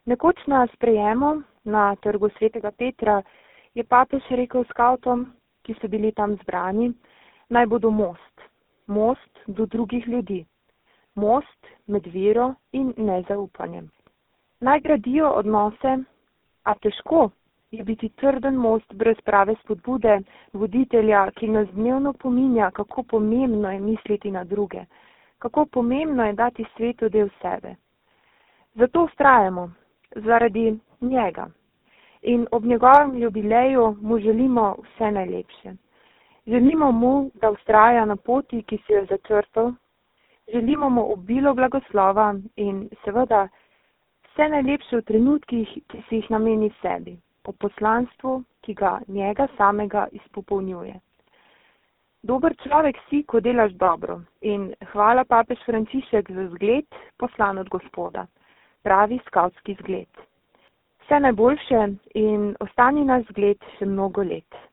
Nekoč na sprejemu na trgu Svetega Petra je papež rekel skavtom, ki so bili tam zbrani, naj bodo most do drugih ljudi, most med vero in nezaupanjem. Naj gradijo odnose, a težko je biti trden most brez prave spodbude voditelja, ki nas dnevno pominja, kako pomembno je misliti na druge, kako pomembno je dati svetu del sebe. Zato vztrajamo, zaradi njega. In ob njegovem jubileju mu želimo vse najlepše. Želimo mu, da vztraja na poti, ki si jo začrtal. Želimo mu obilo blagoslova in seveda vse najlepše v trenutkih, ki si jih nameni sebi, po poslanstvu, ki ga njega samega izpopolnjuje. Dober človek si, ko delaš dobro, in hvala papež Frančišek za zgled, poslan od Gospoda, pravi skavtski zgled. Vse najboljše in ostani naš zgled še mnogo let.